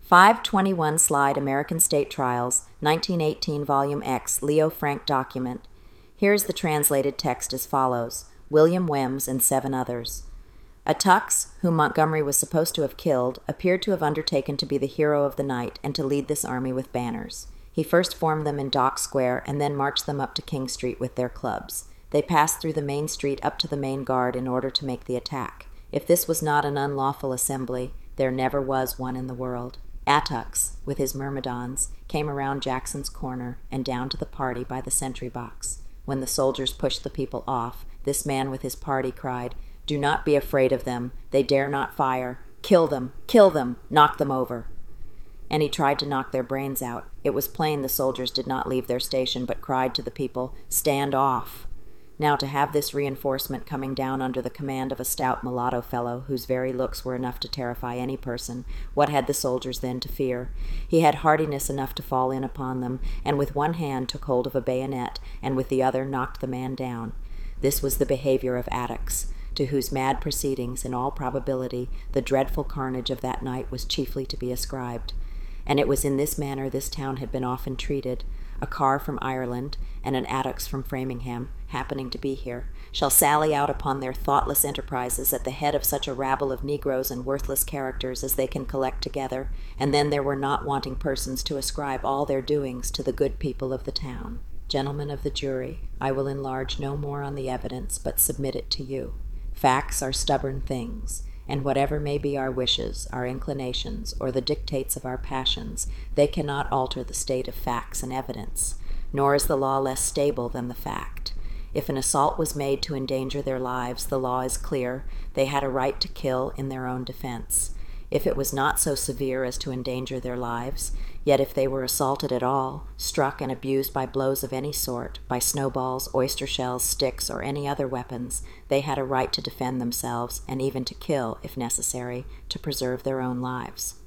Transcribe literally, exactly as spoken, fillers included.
five twenty-one Slide American State Trials, nineteen eighteen Volume X, Leo Frank document. Here's the translated text as follows. William Wems and seven others. Attucks, whom Montgomery was supposed to have killed, appeared to have undertaken to be the hero of the night and to lead this army with banners. He first formed them in Dock Square and then marched them up to King Street with their clubs. They passed through the main street up to the main guard in order to make the attack. If this was not an unlawful assembly, there never was one in the world. Attucks, with his myrmidons, came around Jackson's Corner and down to the party by the sentry box. When the soldiers pushed the people off, this man with his party cried, "Do not be afraid of them. They dare not fire. Kill them! Kill them! Knock them over!" And he tried to knock their brains out. It was plain the soldiers did not leave their station, but cried to the people, "Stand off!" Now to have this reinforcement coming down under the command of a stout mulatto fellow, whose very looks were enough to terrify any person, what had the soldiers then to fear? He had hardiness enough to fall in upon them, and with one hand took hold of a bayonet, and with the other knocked the man down. This was the behavior of Attucks, to whose mad proceedings, in all probability, the dreadful carnage of that night was chiefly to be ascribed. And it was in this manner this town had been often treated. A Carr from Ireland, and an Attucks from Framingham, happening to be here, shall sally out upon their thoughtless enterprises at the head of such a rabble of negroes and worthless characters as they can collect together, and then there were not wanting persons to ascribe all their doings to the good people of the town. Gentlemen of the jury, I will enlarge no more on the evidence, but submit it to you. Facts are stubborn things, and whatever may be our wishes, our inclinations, or the dictates of our passions, they cannot alter the state of facts and evidence, nor is the law less stable than the fact. If an assault was made to endanger their lives, the law is clear. They had a right to kill in their own defense. If it was not so severe as to endanger their lives, yet if they were assaulted at all, struck and abused by blows of any sort, by snowballs, oyster shells, sticks, or any other weapons, they had a right to defend themselves, and even to kill, if necessary, to preserve their own lives.